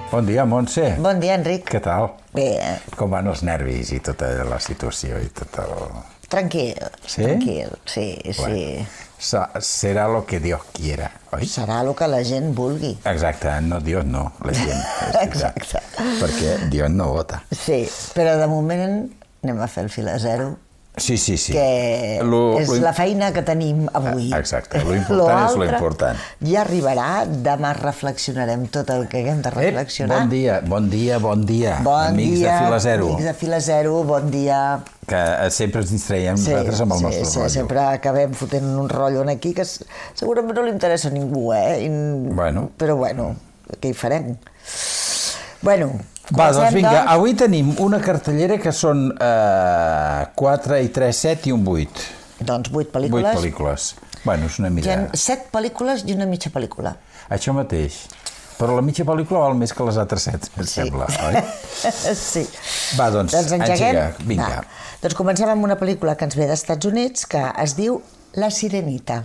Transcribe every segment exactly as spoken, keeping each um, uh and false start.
Bon dia, Montse. Bon dia, Enric. Què tal? Bé. Com van els nervis i tota la situació i tot el... Tranquil, sí? tranquil, sí, bueno, sí. Serà lo que Dios quiera, oi? Serà el que la gent vulgui. Exacte, no Dios no, la gent. Exacte. Perquè Dios no vota. Sí, però de moment anem a fer el fil a zero. Sí, sí, sí. Que lo, és lo... la feina que tenim avui. Exacte, lo important lo és lo important. Ja arribarà, demà reflexionarem tot el que haguem de reflexionar. Ep, bon dia, bon dia, bon dia, bon amics dia, de Fil a Zero. Amics de Fil a Zero, bon dia. Que sempre ens distraiem sí, nosaltres amb el sí, nostre sí, rotllo. Sempre acabem fotent un rotllo aquí que segurament no li interessa a ningú, eh? I... Bueno. Però bueno, què hi farem? Bueno, va, doncs vinga, doncs... avui tenim una cartellera que són eh, quatre i tres, set i un vuit. Doncs vuit pel·lícules. Vuit pel·lícules. Bueno, és una mirada. Hi ha set pel·lícules i una mitja pel·lícula. Això mateix. Però la mitja pel·lícula val més que les altres set, em sí. sembla, oi? Sí. Va, doncs, doncs engega, vinga. Va. Doncs comencem amb una pel·lícula que ens ve dels Estats Units que es diu La Sirenita.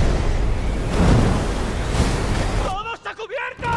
¡Todo está cubierto!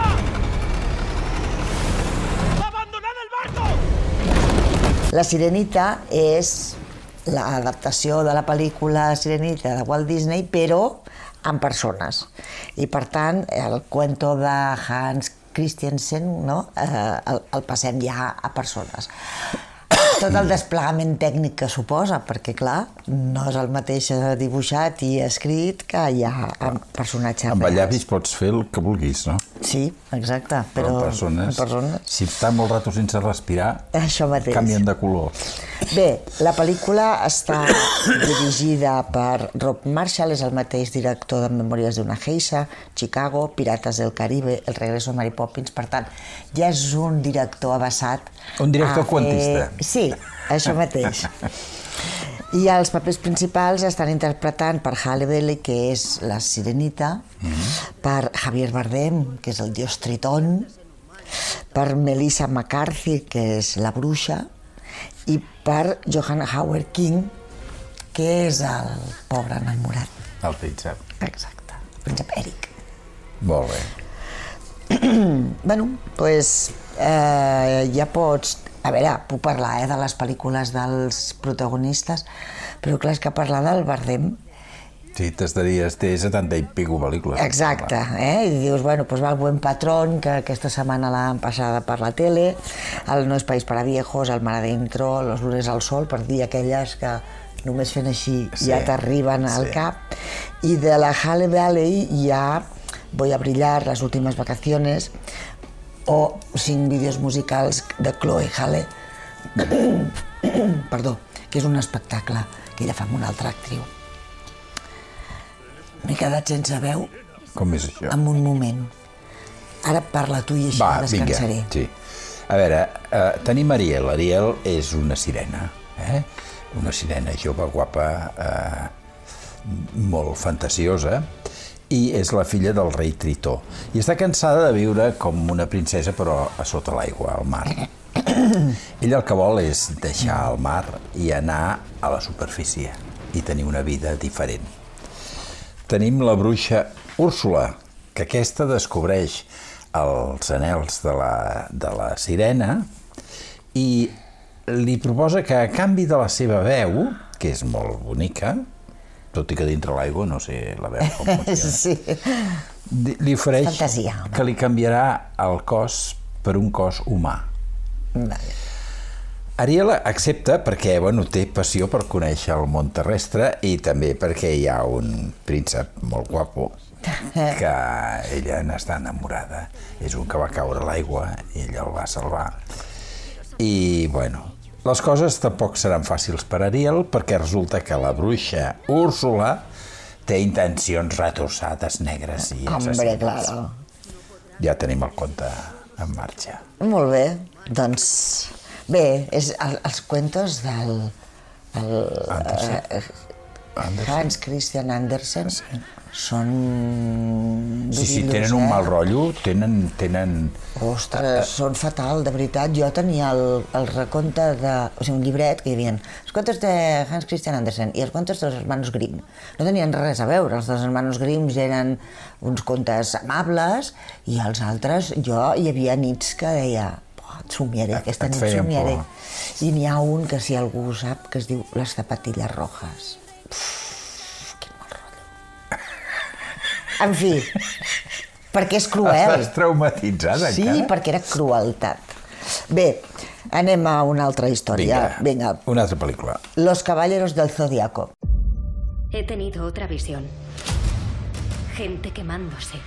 ¡Abandonad el barco! La Sirenita és l'adaptació de la pel·lícula Sirenita de Walt Disney, però en persones. I, per tant, el cuento de Hans Christiansen, no? eh, el, el passem ja a persones. Tot el desplegament tècnic que suposa, perquè, clar, no és el mateix dibuixat i escrit que hi ha en personatges amb reals. Amb llavis pots fer el que vulguis, no? Sí, exacte. Però, però en persones, en persones, si està molt rato sense respirar, això mateix. Canvien de color. Bé, la pel·lícula està dirigida per Rob Marshall, és el mateix director de Memòries d'una geisha, Chicago, Pirates del Caribe, El regreso de Mary Poppins, per tant, ja és un director avasat. Un director a, quantista. Eh, sí, això mateix. I els papers principals estan interpretant per Halle Bailey, que és la Sirenita, mm-hmm. per Javier Bardem, que és el dios Tritón, per Melissa McCarthy, que és la bruixa, i per Johann Howard King, que és el pobre enamorat. El príncep. Exacte, el príncep Eric. Molt bé. Bueno, doncs eh, ja pots... A veure, puc parlar eh, de les pel·lícules dels protagonistes, però clar, és que parlar del Bardem... Sí, t'estaries, té setanta i pico pel·lícules. Exacte, eh? I dius, bueno, doncs va el Buen Patrón, que aquesta setmana l'han passada per la tele, el No es país para viejos, el Mar Adentro, Los lunes al sol, per dir aquelles que només fent així sí, ja t'arriben al sí. cap. I de la Halle Bailey hi ha Voy a brillar, Las últimes vacaciones, o cinc vídeos musicals de Chloe Halle, perdó, que és un espectacle que ella fa amb una altra actriu. M'he quedat sense veu. Com és això? En un moment. Ara parla tu i així Va, descansaré. Vinga, sí. A veure, eh, tenim Ariel. Ariel és una sirena, eh? Una sirena jove, guapa, eh, molt fantasiosa, i és la filla del rei Tritó. I està cansada de viure com una princesa, però a sota l'aigua, al mar. Ella el que vol és deixar el mar i anar a la superfície i tenir una vida diferent. Tenim la bruixa Úrsula, que aquesta descobreix els anhels de la, de la sirena i li proposa que a canvi de la seva veu, que és molt bonica, tot i que dintre l'aigua no sé la veu com funciona, sí. li ofereix Fantasia, que li canviarà el cos per un cos humà. Vale. Ariel accepta perquè bueno, té passió per conèixer el món terrestre i també perquè hi ha un príncep molt guapo que ella n'està enamorada. És un que va caure a l'aigua i ella el va salvar. I, bueno, les coses tampoc seran fàcils per Ariel perquè resulta que la bruixa Úrsula té intencions retorçades, negres i assassines. Hombre, claro. Ja tenim el conte en marxa. Molt bé, doncs... Bé, és el, els cuentos del... El, Andersen. eh, Hans Christian Andersen. són... Sí, sí, tenen un mal rotllo, tenen... tenen... Ostres, són fatal, de veritat. Jo tenia el, el recompte de... O sigui, un llibret que hi havia els contes de Hans Christian Andersen i els contes dels hermanos Grimm. No tenien res a veure, els dels hermanos Grimm eren uns contes amables i els altres, jo hi havia nits que deia oh, et somiaré, aquesta nit somiaré. I n'hi ha un que si algú sap que es diu Les zapatillas rojas. Uf, quin mal rotllo. En fi... perquè és cruel. Estàs traumatitzada, sí, encara? Sí, perquè era crueltat. Bé, anem a una altra història. Vinga, Vinga. Una altra pel·lícula. Los caballeros del Zodíaco. He tenido otra visión. Gente quemándose.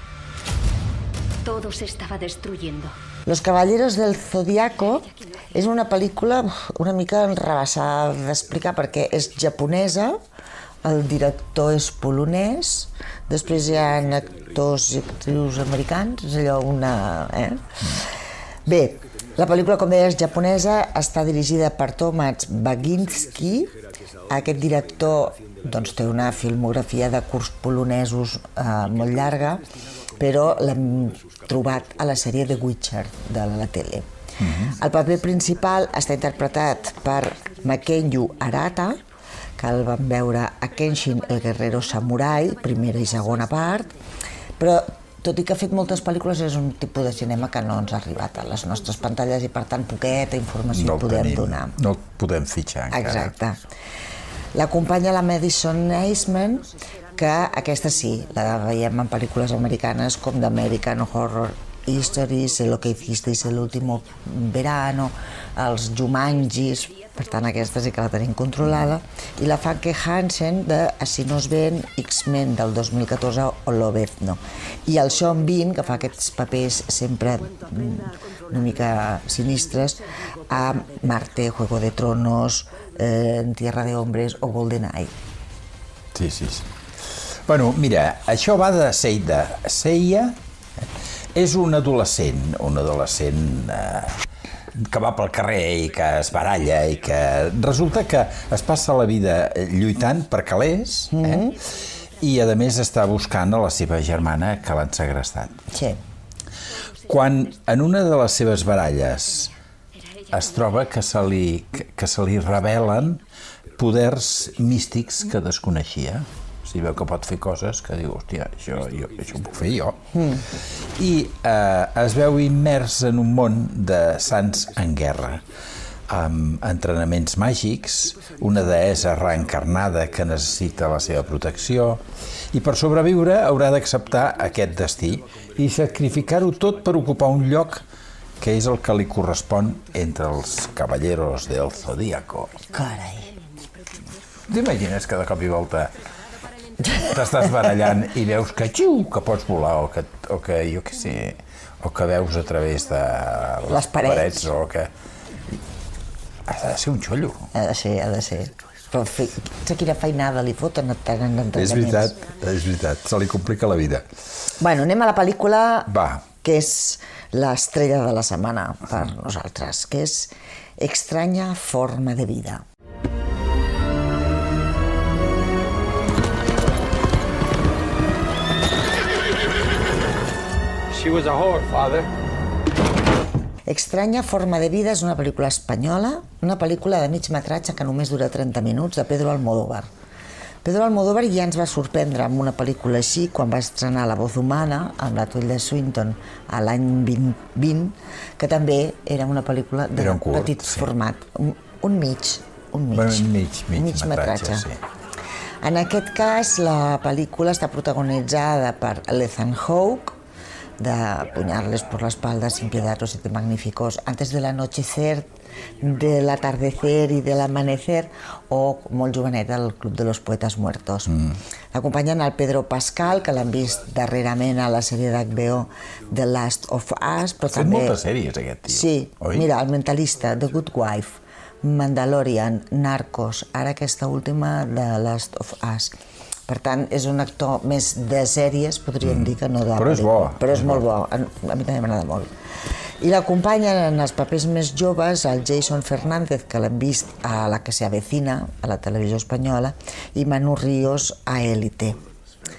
Todo se estaba destruyendo. Los caballeros del Zodíaco és una pel·lícula una mica enrabassada d'explicar perquè és japonesa, el director és polonès, després hi ha actors i actrius americans, és allò una... Eh? Bé, la pel·lícula, com deia, és japonesa, està dirigida per Tomasz Baginski. Aquest director doncs, té una filmografia de curts polonesos eh, molt llarga, però l'hem trobat a la sèrie The Witcher de la tele. Mm-hmm. El paper principal està interpretat per Makenyu Arata, que el vam veure a Kenshin el Guerrero Samurai, primera i segona part, però tot i que ha fet moltes pel·lícules és un tipus de cinema que no ens ha arribat a les nostres pantalles i per tant poqueta informació no podem tenim, donar. No el podem fitxar encara. Exacte. L'acompanya la Madison Eisman, que aquesta sí, la veiem en pel·lícules americanes com d'American Horror History, Sé lo que hicisteis el último verano, els Jumangis, per tant aquesta sí que la tenim controlada, i la Famke Janssen de Así nos ven, X-Men del dos mil catorze o Lobezno. I el Sean Bean, que fa aquests papers sempre una mica sinistres, a Marte, Juego de Tronos, eh, En Tierra de Hombres o GoldenEye. Sí, sí, sí. Bueno, mira, això va de Seida. Seiya és un adolescent, un adolescent eh, que va pel carrer i que es baralla i que resulta que es passa la vida lluitant per calés, eh? Mm-hmm. I a més està buscant a la seva germana que l'han segrestat. Sí. Quan en una de les seves baralles es troba que se li, que se li revelen poders místics que desconeixia. Si veu que pot fer coses que diu, hòstia, això, jo, això ho puc fer jo. Mm. I eh, es veu immers en un món de sants en guerra, amb entrenaments màgics, una deessa reencarnada que necessita la seva protecció, i per sobreviure haurà d'acceptar aquest destí i sacrificar-ho tot per ocupar un lloc que és el que li correspon entre els caballeros del Zodíaco. Carai. T'imagines que de cop i volta t'estàs barallant i veus que xiu, que pots volar o que, o que jo què sé, o que veus a través de les, les parets. parets o que... Ha de ser un xollo. Ha de ser, ha de ser. Però sé quina feinada li foten tant en entrenaments. És veritat, és veritat, se li complica la vida. Bueno, anem a la pel·lícula Va. Que és l'estrella de la setmana per nosaltres, que és Extraña forma de vida. She was a whore, father. Extraña forma de vida és una pel·lícula espanyola, una pel·lícula de mig metratge que només dura trenta minuts, de Pedro Almodóvar. Pedro Almodóvar ja ens va sorprendre amb una pel·lícula així quan va estrenar La voz humana, amb la Tilda Swinton, a l'any vint vint, que també era una pel·lícula de un curt, petit sí. format, un, un mig, un mig, bueno, mig, mig, mig metratge. metratge. Sí. En aquest cas, la pel·lícula està protagonitzada per Ethan Hawke, de Puñarles por la espalda, Sin piedad, Los siete magníficos, Antes del anochecer, del atardecer i de l'amanecer, o molt jovenet, el Club de los poetas muertos. Mm. L'acompanyen el Pedro Pascal, que l'han vist darrerament a la sèrie d'H B O The Last of Us, però ha també... fet moltes sèries, aquest tio. Sí, oi? Mira, El mentalista, The Good Wife, Mandalorian, Narcos, ara aquesta última de Last of Us. Per tant, és un actor més de sèries, podríem mm. dir, que no de... Però és bo. Però és molt bo, a mi també m'agrada molt. I l'acompanyen en els papers més joves el Jason Fernández, que l'hem vist a La que se avecina, a la televisió espanyola, i Manu Ríos a Élite.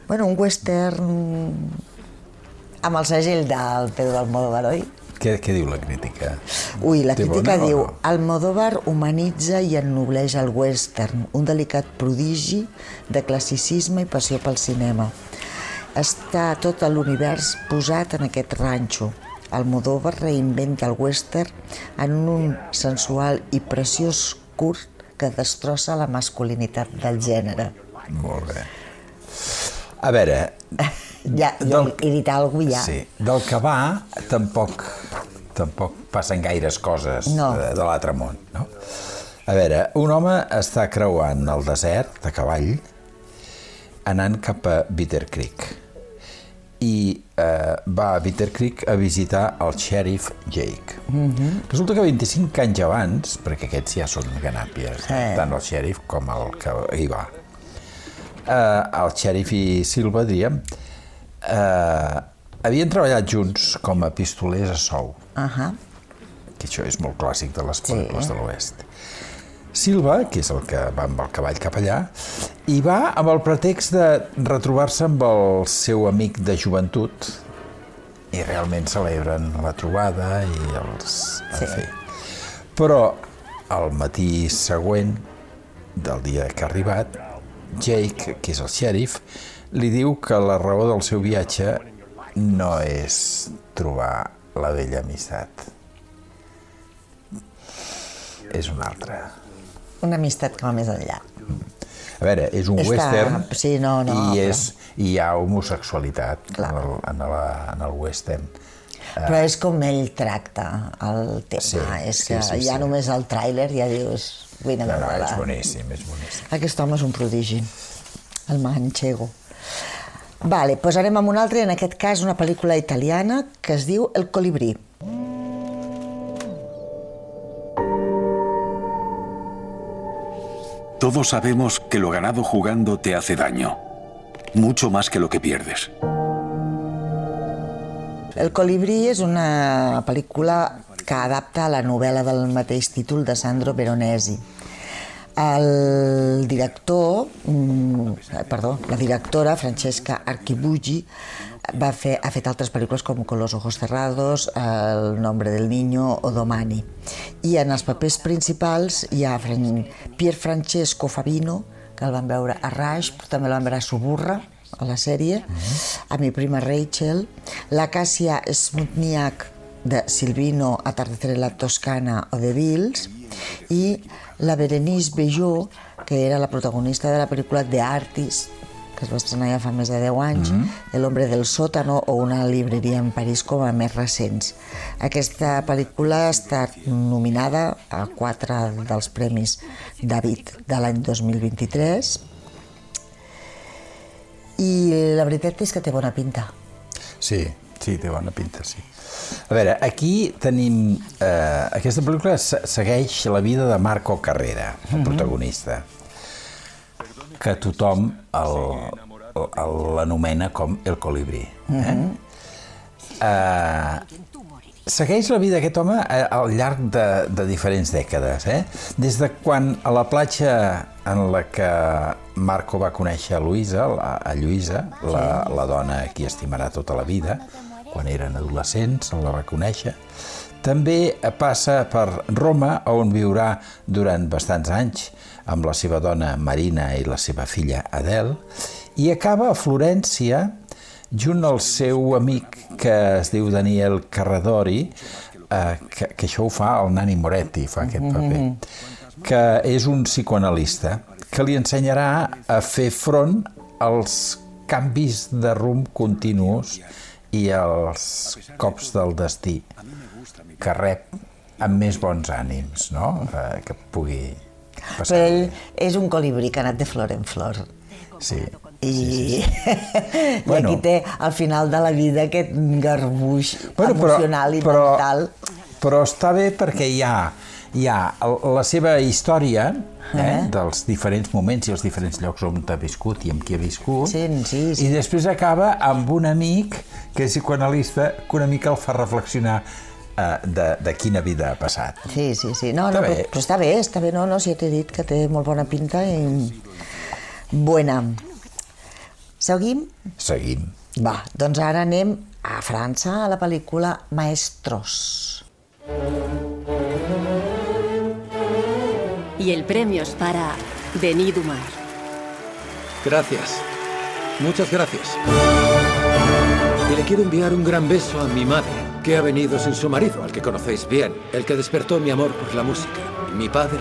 Bueno, un western amb el segell del Pedro Almodóvar, oi? Què, què diu la crítica? Ui, la Té crítica bona o diu no? Almodóvar humanitza i ennobleix el western, un delicat prodigi de classicisme i passió pel cinema. Està tot l'univers posat en aquest ranxo. Almodóvar reinventa el western en un sensual i preciós curt que destrossa la masculinitat del gènere. Molt bé. A veure... Ja, jo del... he dit alguna cosa, ja. Sí, del que va tampoc, tampoc passen gaires coses No. de, de l'altre món, no? A veure, un home està creuant el desert a cavall anant cap a Bitter Creek i eh, va a Bitter Creek a visitar el xèrif Jake. Mm-hmm. Resulta que vint-i-cinc anys abans, perquè aquests ja són ganàpies, Sí. tant el xèrif com el que hi va, eh, el xèrif i Silva, diríem, eh, havien treballat junts com a pistolers a sou, Ahà. que això és molt clàssic de les Sí. pel·lícules de l'Oest. Silva, que és el que va amb el cavall cap allà, i va amb el pretext de retrobar-se amb el seu amic de joventut i realment celebren la trobada i els... Sí. En fi. Però al matí següent del dia que ha arribat, Jake, que és el xèrif, li diu que la raó del seu viatge no és trobar la vella amistat. És una altra. Una amistat que va més enllà. A veure, és un Està- western sí, no, no, i, però- és, i hi ha homosexualitat en Clar. el, en, la, en el western. Però és com ell tracta el tema. Sí, és sí, que sí, ja sí. només el tràiler ja dius... Vine, No, no, veure-la. és boníssim, és boníssim. Aquest home és un prodigi, el manchego. Vale, doncs anem amb un altre, en aquest cas una pel·lícula italiana que es diu El colibrí. Todos sabemos que lo ganado jugando te hace daño, mucho más que lo que pierdes. El colibrí és una pel·lícula que adapta la novel·la del mateix títol de Sandro Veronesi. El director, mm, perdó, la directora, Francesca Archibugi, va fer, ha fet altres pel·lícules com Con los ojos cerrados, El nombre del niño o Domani. I en els papers principals hi ha Fran- Pier Francesco Favino, que el van veure a Rush, però també el van veure a Suburra, a la sèrie, a Mi prima Rachel, la Càssia Smutniak de Silvino, Atardecer en la Toscana o de Bills, i la Berenice Bejo, que era la protagonista de la pel·lícula The Artist, que es va estrenar ja fa més de deu anys, mm-hmm. El hombre del sótano o Una libreria en París com a més recents. Aquesta pel·lícula ha estat nominada a quatre dels premis David de l'any dos mil vint-i-tres i la veritat és que té bona pinta. Sí, sí, té bona pinta, sí. A veure, aquí tenim... Eh, aquesta pel·lícula se- segueix la vida de Marco Carrera, el protagonista, que tothom el- el- l'anomena com El colibrí. Eh? Eh, segueix la vida d'aquest home eh, al llarg de, de diferents dècades. Eh? Des de quan a la platja en la que Marco va conèixer a Luisa, a, a Lluïsa, la, la dona a qui estimarà tota la vida, quan eren adolescents, la va conèixer. També passa per Roma, on viurà durant bastants anys amb la seva dona Marina i la seva filla Adele, i acaba a Florència junt al seu amic que es diu Daniel Carradori, eh, que, que això ho fa el Nani Moretti, fa aquest paper, que és un psicoanalista que li ensenyarà a fer front als canvis de rumb continus i els cops del destí que rep amb més bons ànims, no? Eh, que pugui passar. Però ell és un colibrí que ha anat de flor en flor. Sí. I, sí, sí, sí. I Bueno. aquí té al final de la vida aquest garbuix Bueno, però- emocional i però- mental. Però està bé perquè hi ha, hi ha el- la seva història eh, dels diferents moments i els diferents llocs on ha viscut i amb qui ha viscut, Sí, sí, sí. i després acaba amb un amic que és psicoanalista que una mica el fa reflexionar eh, de, de quina vida ha passat. Sí, sí, sí. No, Està no, bé. però, però està bé, està bé, no, no, si ja t'he dit que té molt bona pinta i buena. Seguim? Seguim. Va, doncs ara anem a França, a la pel·lícula Maestros. Y el premio es para Denis Dumar. Gracias. Muchas gracias. Y le quiero enviar un gran beso a mi madre, que ha venido sin su marido, al que conocéis bien, el que despertó mi amor por la música. Mi padre...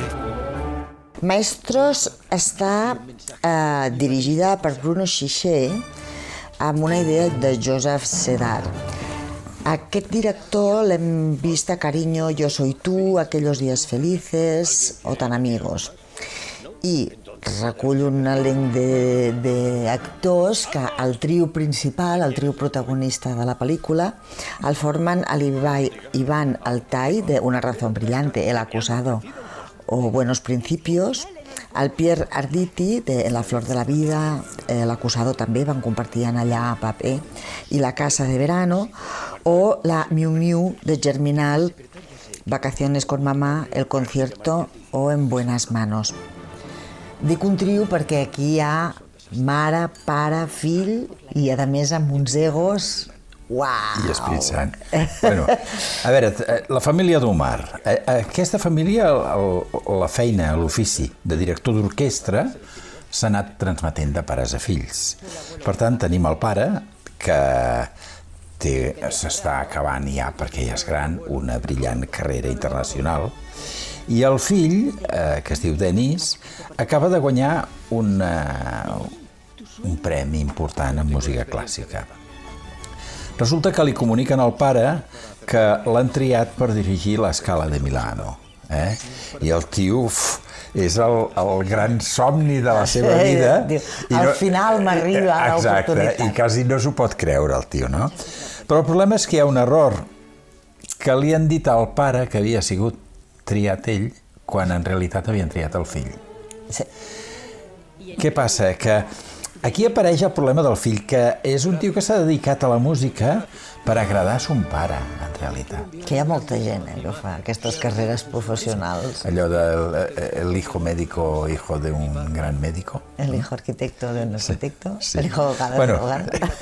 Maestros està eh, dirigida per Bruno Chiche amb una idea de Joseph Sedar. Aquest director l'hem vist a Cariño, Yo soy tú, Aquellos días felices o Tan amigos. I recull un elenc d'actors que el trio principal, el trio protagonista de la pel·lícula, el formen l'Ivan Altay de Una razón brillante, El acusado o Buenos principios, el Pierre Arditi de La flor de la vida, El acusado també, van compartir allà paper, i La casa de verano, o la Miu Miu de Germinal, Vacaciones con mamá, El concierto o En buenas manos. Dic un trio perquè aquí hi ha mare, pare, fill i a més amb uns egos... Uau! I Espírit Sant. Bueno, a veure, la família d'Omar. Aquesta família, la feina, l'ofici de director d'orquestra s'ha anat transmetent de pares a fills. Per tant, tenim el pare que s'està acabant ja, perquè ja és gran, una brillant carrera internacional, i el fill, eh, que es diu Denis, acaba de guanyar una, un premi important en música clàssica. Resulta que li comuniquen al pare que l'han triat per dirigir la Scala de Milano. Eh? I el tio uf, és el, el gran somni de la seva vida. I al no, final m'arriba l'oportunitat. Exacte, i quasi no s'ho pot creure el tio, no? Però el problema és que hi ha un error, que li han dit al pare que havia sigut triat ell, quan en realitat havien triat el fill. Sí. Què passa? Que aquí apareix el problema del fill, que és un tio que s'ha dedicat a la música per agradar a son pare, en realitat. Que hi ha molta gent eh, que fa aquestes carreres professionals. Allò de el hijo médico, hijo de un gran médico. El hijo arquitecto de un arquitecto. Sí, sí. El hijo abogado bueno, de un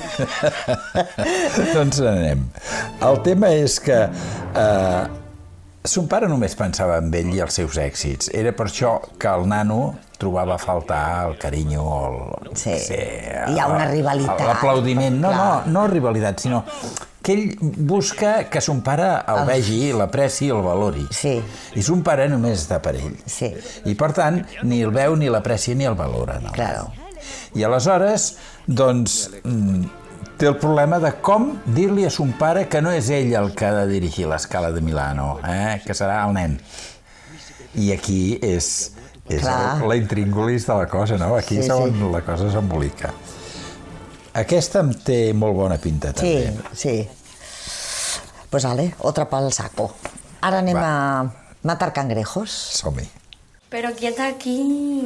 abogado. Doncs anem. El tema és que eh, son pare només pensava en ell i els seus èxits. Era per això que el nano trobava a faltar el carinyo o el... Sí, sí, hi ha una rivalitat. L'aplaudiment. No, no, no rivalitat, sinó que ell busca que son pare el vegi, l'apreci i el valori. Sí. I son pare només està per ell. Sí. I per tant, ni el veu, ni l'aprecia, ni el valora. No? Claro. I aleshores, doncs, té el problema de com dir-li a son pare que no és ell el que ha de dirigir la Scala de Milano, eh? Que serà el nen. I aquí és, és el, la intríngulis de la cosa, no? Aquí sí, és on sí. la cosa s'embolica. Aquesta em té molt bona pinta, també. Sí, sí. Pues vale, otra pel saco. Ara anem Va. a matar cangrejos. Som-hi. Pero quieta aquí.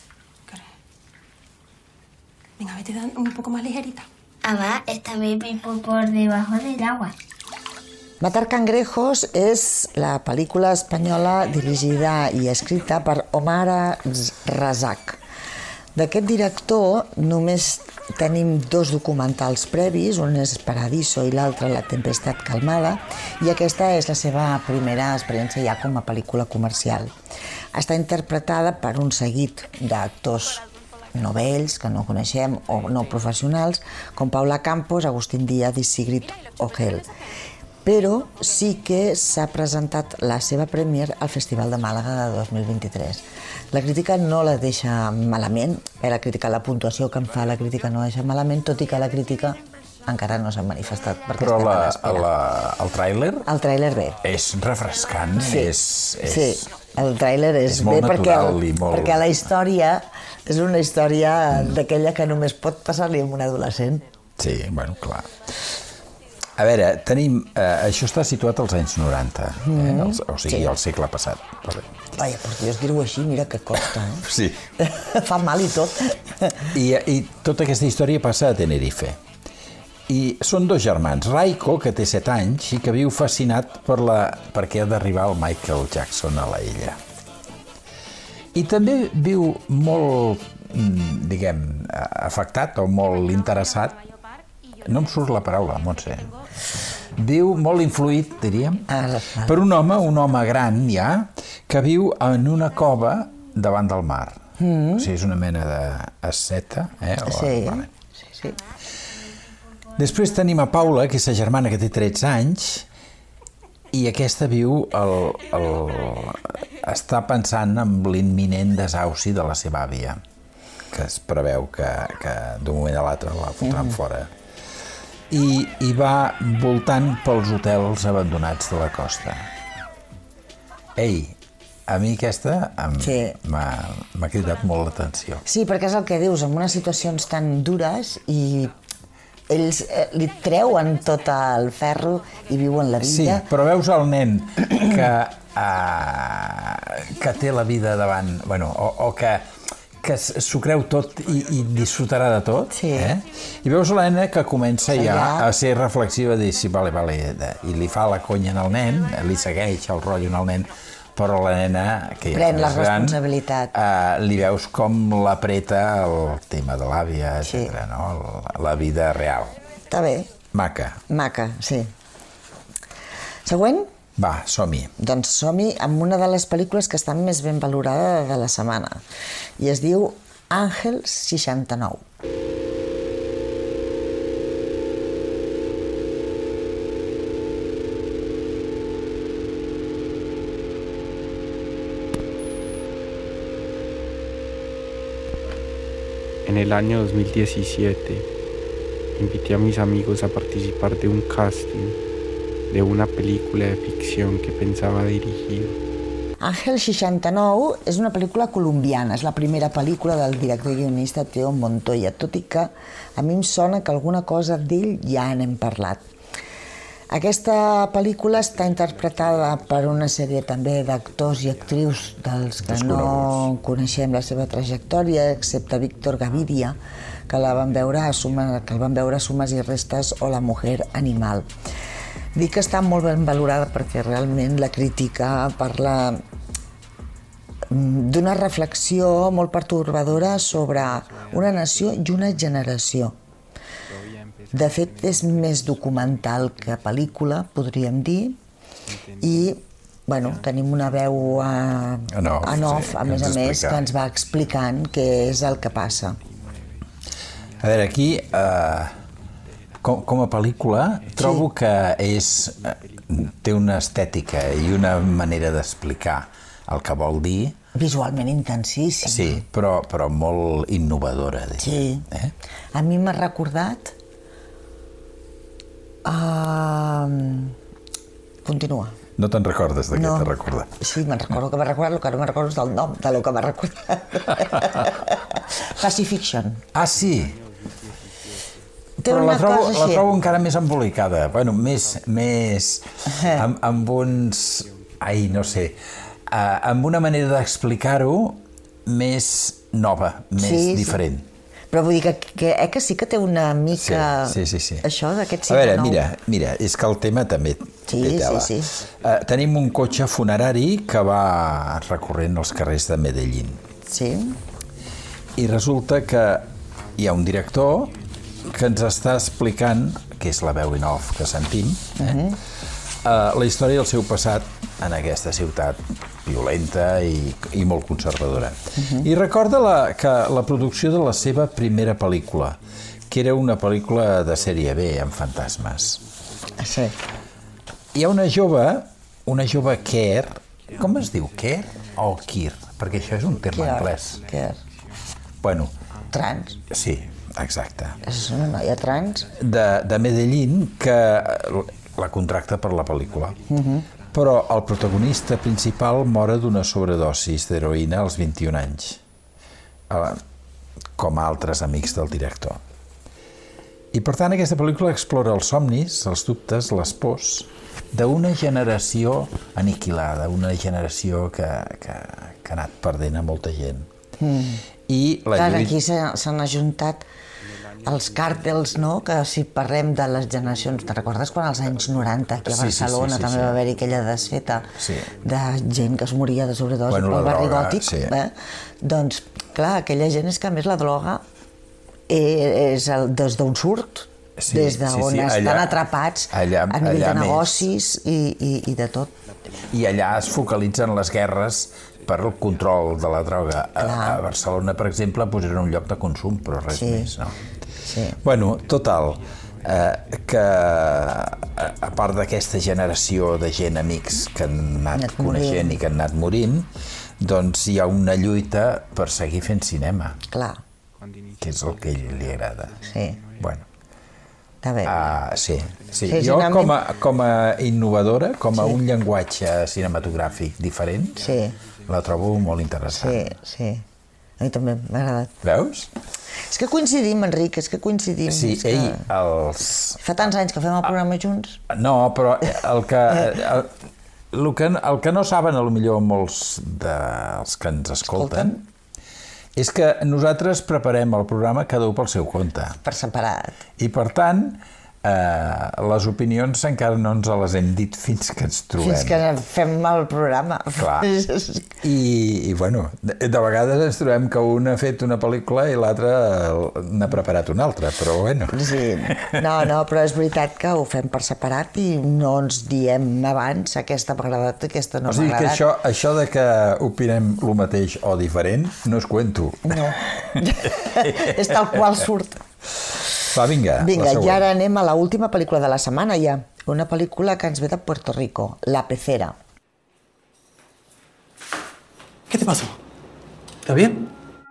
Venga, vete un poco más ligerita. Ah, va, esta baby por, por debajo del agua. Matar cangrejos és la pel·lícula espanyola dirigida i escrita per Omar Razak. D'aquest director només tenim dos documentals previs, un és Paradiso i l'altre La tempestat calmada, i aquesta és la seva primera experiència ja com a pel·lícula comercial. Està interpretada per un seguit d'actors novells que no coneixem o no professionals, com Paula Campos, Agustín Díaz i Sigrid Ogel. Però sí que s'ha presentat la seva premier al Festival de Màlaga de dos mil vint-i-tres. La crítica no la deixa malament, eh, la crítica, la puntuació que en fa la crítica no la deixa malament, tot i que la crítica encara no s'ha manifestat. Però la, la, el tràiler? El tràiler bé. És refrescant, sí, és, és... Sí, el tràiler és, és bé perquè, molt... perquè la història és una història mm. d'aquella que només pot passar-li a un adolescent. Sí, bueno, clar. A veure, tenim... Eh, això està situat als anys noranta, eh? mm. el, o sigui, sí. al segle passat. Vaja, per Dios, dir-ho així, mira que costa, eh? Sí. Fa mal i tot. I, I tota aquesta història passa a Tenerife. I són dos germans, Raiko, que té set anys i que viu fascinat per la, perquè ha d'arribar el Michael Jackson a la illa. I també viu molt, diguem, afectat o molt interessat, no em surt la paraula, Montse, viu molt influït, diríem, per un home, un home gran ja, que viu en una cova davant del mar. O sigui, és una mena d'asceta. Sí, sí, sí. Després tenim a Paula, que és la germana que té tretze anys, i aquesta viu, el, el, està pensant en l'imminent desauci de la seva àvia, que es preveu que, que d'un moment a l'altre la fotran mm-hmm. fora. I, I va voltant pels hotels abandonats de la costa. Ei, a mi aquesta sí. m'ha cridat molt l'atenció. Sí, perquè és el que dius, en unes situacions tan dures i ells eh, li treuen tot el ferro i viuen la vida. Sí, però veus el nen que, uh, que té la vida davant, bueno, o, o que, que s'ho creu tot i, i disfrutarà de tot, sí. eh? I veus la nena que comença ja, ja a ser reflexiva, a dir, sí, vale, vale, i li fa la conya al nen, li segueix el rotllo al nen, però la nena, que ja pren la gran, responsabilitat. Uh, li veus com l'apreta el tema de l'àvia, etcètera, sí. no? La vida real. Està bé. Maca. Maca, sí. Següent? Va, som-hi. Doncs som-hi amb una de les pel·lícules que estan més ben valorada de la setmana. I es diu Àngel seixanta-nou. En el año dos mil diecisiete, invité a mis amigos a participar de un casting de una película de ficción que pensaba dirigir. Àngel seixanta-nou és una pel·lícula colombiana, és la primera pel·lícula del director i guionista Teo Montoya, tot i que a mi em sona que alguna cosa d'ell ja n'hem parlat. Aquesta pel·lícula està interpretada per una sèrie també d'actors i actrius dels que no coneixem la seva trajectòria, excepte Víctor Gaviria, que la van veure a Sumes, que el van veure a Sumes i Restes o La mujer animal. Dic que està molt ben valorada perquè realment la crítica parla d'una reflexió molt pertorbadora sobre una nació i una generació. De fet, és més documental que pel·lícula, podríem dir, i bueno, tenim una veu a, en off, en off sí, a més a més, que ens va explicant què és el que passa. A veure, aquí, eh, com, com a pel·lícula, trobo sí. que és, té una estètica i una manera d'explicar el que vol dir. Visualment intensíssima. Sí, però, però molt innovadora. Sí. Eh? A mi m'ha recordat... Uh, continua. No te'n recordes de què no. t'ha recordat? Sí, me'n recordo que m'ha recordat, el que no me'n recordo és del nom de lo que m'ha recordat. Pacifiction. Ah, sí? Té Però una la trobo, cosa la així. trobo encara més embolicada, bueno, més, més amb, amb uns... Ai, no sé, uh, amb una manera d'explicar-ho més nova, més sí, diferent. Sí. Però vull dir que, que, eh, que sí que té una mica... Sí, sí, sí. sí. Això d'aquest A veure, mira, mira, és que el tema també sí, té tela. Sí, sí. Uh, tenim un cotxe funerari que va recorrent els carrers de Medellín. Sí. I resulta que hi ha un director que ens està explicant, que és la veu in off que sentim, eh? uh-huh. uh, la història del seu passat en aquesta ciutat violenta i, i molt conservadora. Uh-huh. I recorda la, que la producció de la seva primera pel·lícula, que era una pel·lícula de sèrie B, amb fantasmes. Sí. Hi ha una jove, una jove Kerr, com es diu, Kerr o Kir? Perquè això és un terme Kerr, anglès. Kerr. Bueno. Trans. Sí, exacte. És una noia trans. De, de Medellín, que la contracta per la pel·lícula. Uh-huh. Però el protagonista principal mor d'una sobredosis d'heroïna als vint-i-un anys, com altres amics del director. I per tant aquesta pel·lícula explora els somnis, els dubtes, les pors d'una generació aniquilada, una generació que, que, que ha anat perdent a molta gent. Mm. I la Clar, lluita... aquí s'han ajuntat els càrtels, no? Que si parlem de les generacions... Te'n recordes quan als anys noranta aquí a Barcelona sí, sí, sí, també sí. va haver-hi aquella desfeta sí. de gent que es moria de sobredosi bueno, pel barri gòtic? Sí. Eh? Doncs, clar, aquella gent és que a més la droga és el, des d'on surt, sí, des d'on sí, sí, estan allà, atrapats allà, a nivell allà de negocis i, i, i de tot. I allà es focalitzen les guerres per el control de la droga. A, a Barcelona, per exemple, pues era un lloc de consum, però res sí. més, no? Sí. Bueno, total, eh, que a part d'aquesta generació de gent amics que han anat, anat coneixent morint. I que han anat morint, doncs hi ha una lluita per seguir fent cinema. Clar. Que és el que a ell li agrada. Sí. Bueno. Està bé. Uh, sí, sí. sí Jo sí, com a, com a innovadora, com a sí. un llenguatge cinematogràfic diferent, sí. la trobo molt interessant. Sí, sí. A mi també m'ha agradat. Veus? És que coincidim, Enric, és que coincidim. Sí, és que... ell, els... Fa tants anys que fem el programa junts. No, però el que... El, el que, el que no saben, a lo millor, molts dels que ens escolten, escolten? És que nosaltres preparem el programa cada un pel seu compte. Per separat. I, per tant, eh, les opinions encara no ens les hem dit fins que ens trobem. Fins que fem el programa. Clar. I, i bueno, de, de vegades ens trobem que un ha fet una pel·lícula i l'altre n'ha preparat una altra, però bueno. Sí. No, no, però és veritat que ho fem per separat i no ens diem abans aquesta m'ha agradat, aquesta no m'ha agradat. O sigui que això, això de que opinem el mateix o diferent no és cuento. No. És tal qual surt. Va, vinga, vinga, i ara anem a l'última pel·lícula de la setmana ja. Una pel·lícula que ens ve de Puerto Rico, La Pecera. ¿Qué te pasó? ¿Estás bien?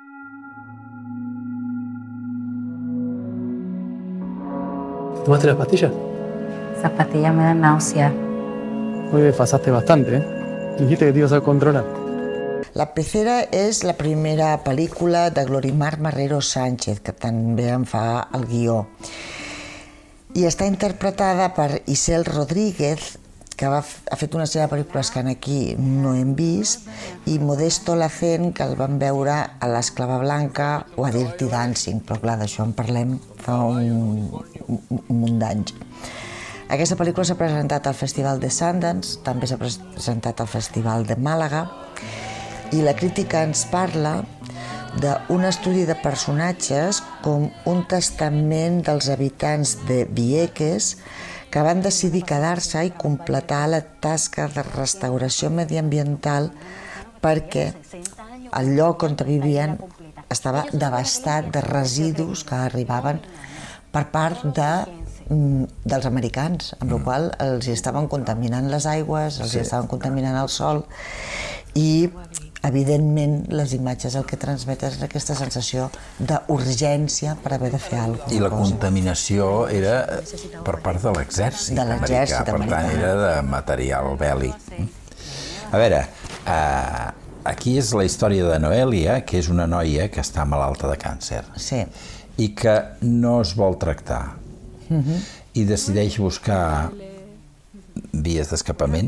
¿Tomaste las pastillas? Esas pastillas me dan náusea. Hoy me pasaste bastante, ¿eh? Dijiste que te ibas a controlar. La Pecera és la primera pel·lícula de Glorimar Marrero Sánchez, que també en fa el guió. I està interpretada per Isel Rodríguez, que va, ha fet una sèrie de pel·lícules que aquí no hem vist, i Modesto Lacén, que el vam veure a l'Esclava Blanca o a Dirty Dancing, però clar, d'això en parlem fa un, un, un munt d'anys. Aquesta pel·lícula s'ha presentat al Festival de Sundance, també s'ha presentat al Festival de Màlaga, i la crítica ens parla d'un estudi de personatges com un testament dels habitants de Vieques que van decidir quedar-se i completar la tasca de restauració mediambiental perquè el lloc on vivien estava devastat de residus que arribaven per part de, dels americans, amb la qual cosa els estaven contaminant les aigües, els estaven contaminant el sol i evidentment, les imatges el que transmeten és aquesta sensació d'urgència per haver de fer alguna cosa. I la contaminació era per part de l'exèrcit americà, per tant, era de material bèl·lic. A veure, eh, aquí és la història de Noelia, que és una noia que està malalta de càncer i que no es vol tractar i decideix buscar vies d'escapament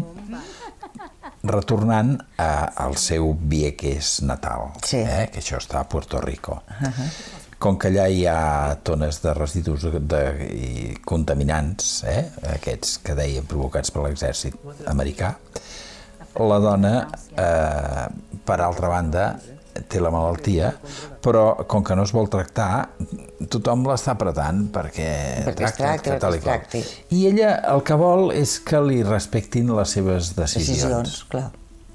retornant a, al seu Vieques natal, sí. eh, que això està a Puerto Rico. Uh-huh. Com que allà hi ha tones de residus de, de, i contaminants, eh, aquests que deia provocats per l'exèrcit americà, la dona, eh, per altra banda, té la malaltia, però com que no es vol tractar, tothom l'està apretant perquè, perquè tracta, tracta, tal i qual. I ella el que vol és que li respectin les seves decisions. Decisions, clar.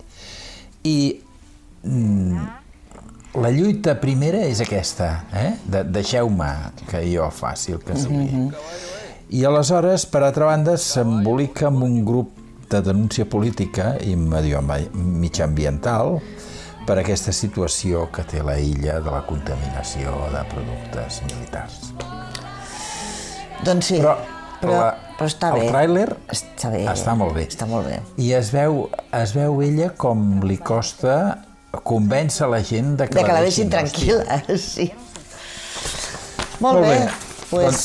I mm, la lluita primera és aquesta, eh? De, deixeu-me que jo faci el que sigui. Mm-hmm. I aleshores, per altra banda, s'embolica amb un grup de denúncia política i mitjanambiental per aquesta situació que té la illa de la contaminació de productes militars. Doncs sí, però, però, la, però està el bé. El tràiler està, bé, està molt bé. Està molt bé. I es veu, es veu ella com li costa convèncer la gent de que, de que la deixin, deixin tranquil·la, sí. Molt, molt bé, doncs pues,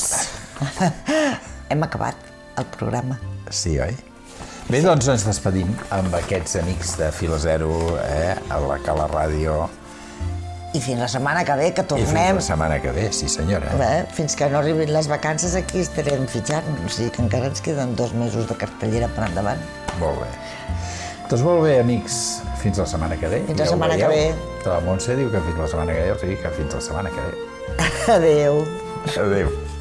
hem acabat el programa. Sí, oi? Bé, doncs ens despedim amb aquests amics de Fila Zero, eh, a la Cala Ràdio. I fins la setmana que ve, que tornem. I fins la setmana que ve, sí senyora. Bé, fins que no arribin les vacances aquí estarem fitxant, o sigui que encara ens queden dos mesos de cartellera per endavant. Molt bé. Doncs molt bé, amics, Fins la setmana que ve. Fins la setmana que ve. La Montse diu que fins la setmana que ve, o sigui que fins la setmana que ve. Adéu. Adéu.